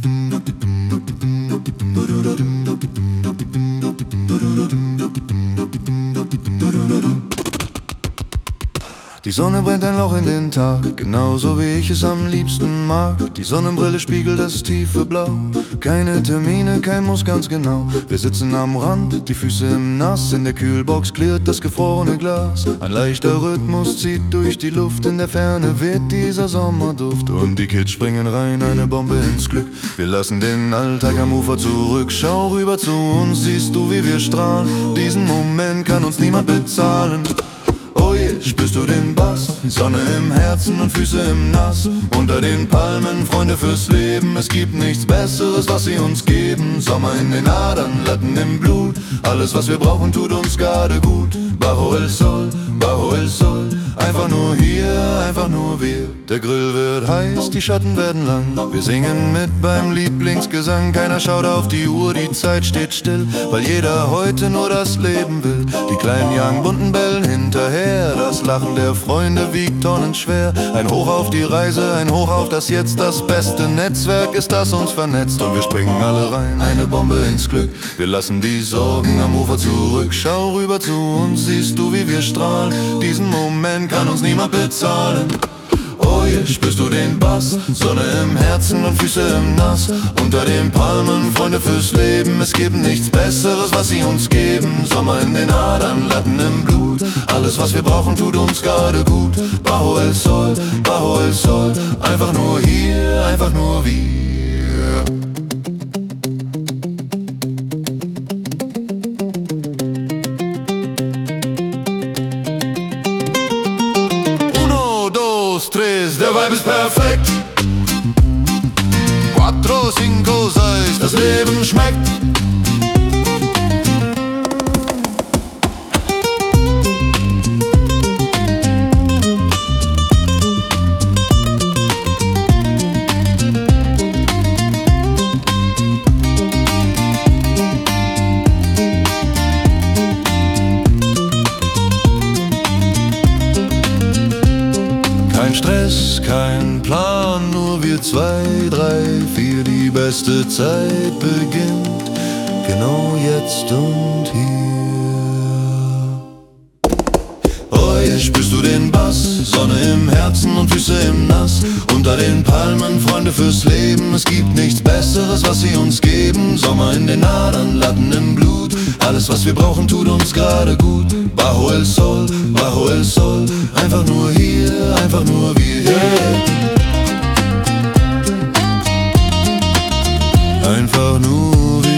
Die Sonne brennt ein Loch in den Tag, genauso wie ich es am liebsten mag. Die Sonnenbrille spiegelt das tiefe Blau. Keine Termine, kein Muss, ganz genau. Wir sitzen am Rand, die Füße im Nass. In der Kühlbox klirrt das gefrorene Glas. Ein leichter Rhythmus zieht durch die Luft. In der Ferne weht dieser Sommerduft. Und die Kids springen rein, eine Bombe ins Glück. Wir lassen den Alltag am Ufer zurück. Schau rüber zu uns, siehst du, wie wir strahlen. Diesen Moment kann uns niemand bezahlen. Oh je, spürst du den Bass? Sonne im Herzen und Füße im Nass. Unter den Palmen, Freunde fürs Leben. Es gibt nichts Besseres, was sie uns geben. Sommer in den Adern, Latten im Blut. Alles, was wir brauchen, tut uns gerade gut. Bajo el Sol, bajo el Sol. Einfach nur hier, einfach nur wir. Der Grill wird heiß, die Schatten werden lang. Wir singen mit beim Lieblingsgesang. Keiner schaut auf die Uhr, die Zeit steht still, weil jeder heute nur das Leben will. Die Kleinen jagen bunten Bällen hinterher. Das Lachen der Freunde wiegt tonnenschwer. Ein Hoch auf die Reise, ein Hoch auf das Jetzt. Das beste Netzwerk ist, das uns vernetzt. Und wir springen alle rein, eine Bombe ins Glück. Wir lassen die Sorgen am Ufer zurück. Schau rüber zu uns, siehst du, wie wir strahlen. Diesen Moment kann uns niemand bezahlen. Oh je, spürst du den Bass? Sonne im Herzen und Füße im Nass. Unter den Palmen, Freunde fürs Leben. Es gibt nichts Besseres, was sie uns geben. Sommer in den Adern, Latten im Blut. Alles, was wir brauchen, tut uns gerade gut. Bajo el Sol, bajo el Sol. Einfach nur hier, einfach nur wir. Der Vibe ist perfekt. 4, 5, 6, das Leben schmeckt. Kein Stress, kein Plan, nur wir 2, 3, 4. Die beste Zeit beginnt, genau jetzt und hier. Oh je, spürst du den Bass? Sonne im Herzen und Füße im Nass. Unter den Palmen, Freunde fürs Leben. Es gibt nichts Besseres, was sie uns geben. Sommer in den Adern, Latten im Blut. Alles, was wir brauchen, tut uns gerade gut. Bajo el Sol, bajo el Sol. Einfach nur hier, einfach nur wir. Yeah. Einfach nur wir.